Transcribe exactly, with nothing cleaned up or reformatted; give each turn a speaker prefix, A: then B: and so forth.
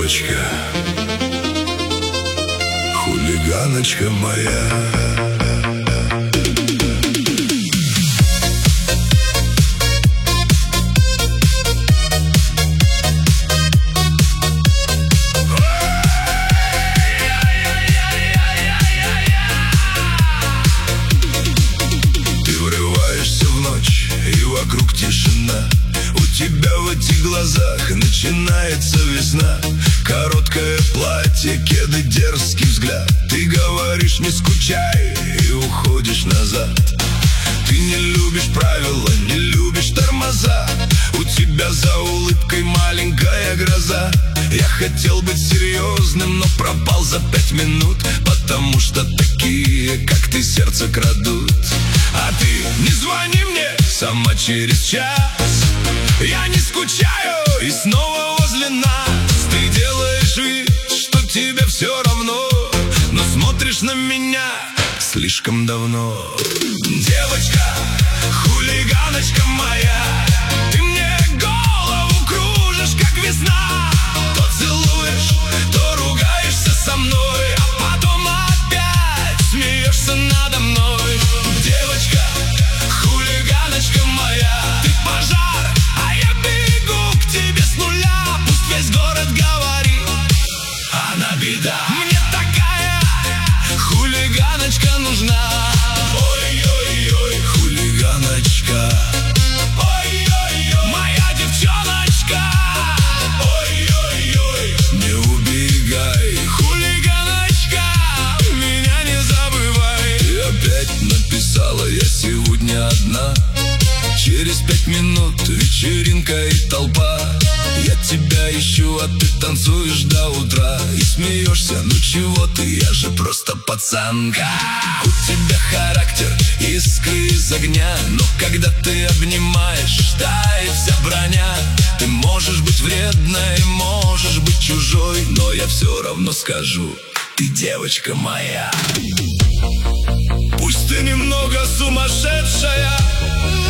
A: девочка, хулиганочка моя.
B: Вокруг тишина, у тебя в этих глазах начинается весна. Короткое платье, кеды, дерзкий взгляд. Ты говоришь не скучай и уходишь назад. Ты не любишь правила, не любишь тормоза. У тебя за улыбкой маленькая гроза. Я хотел быть серьезным, но пропал за пять минут, потому что такие, как ты, сердце крадут. А ты не звони мне сама через час. Я не скучаю и снова возле нас. Ты делаешь вид, что тебе все равно, но смотришь на меня слишком давно. Девочка, хулиганочка моя, ты мне голову кружишь, как весна. То целуешь, то ругаешься со мной, а потом опять смеешься надо мной. Девочка, хулиганочка моя, ты пожар, а я бегу к тебе с нуля. Пусть весь город говорит, она беда. Мне такая хулиганочка нужна. Ой-ой-ой, хулиганочка. Ой-ой-ой, моя девчоночка. Ой-ой-ой, не убегай, хулиганочка, меня не забывай. Ты опять написала, я сегодня одна. Через пять минут вечеринка и толпа. Я тебя ищу, а ты танцуешь до утра. И смеешься, ну чего ты, я же просто пацанка. У тебя характер, искры из огня, но когда ты обнимаешь, тает вся броня. Ты можешь быть вредной, можешь быть чужой, но я все равно скажу, ты девочка моя. Пусть ты немного сумасшедшая,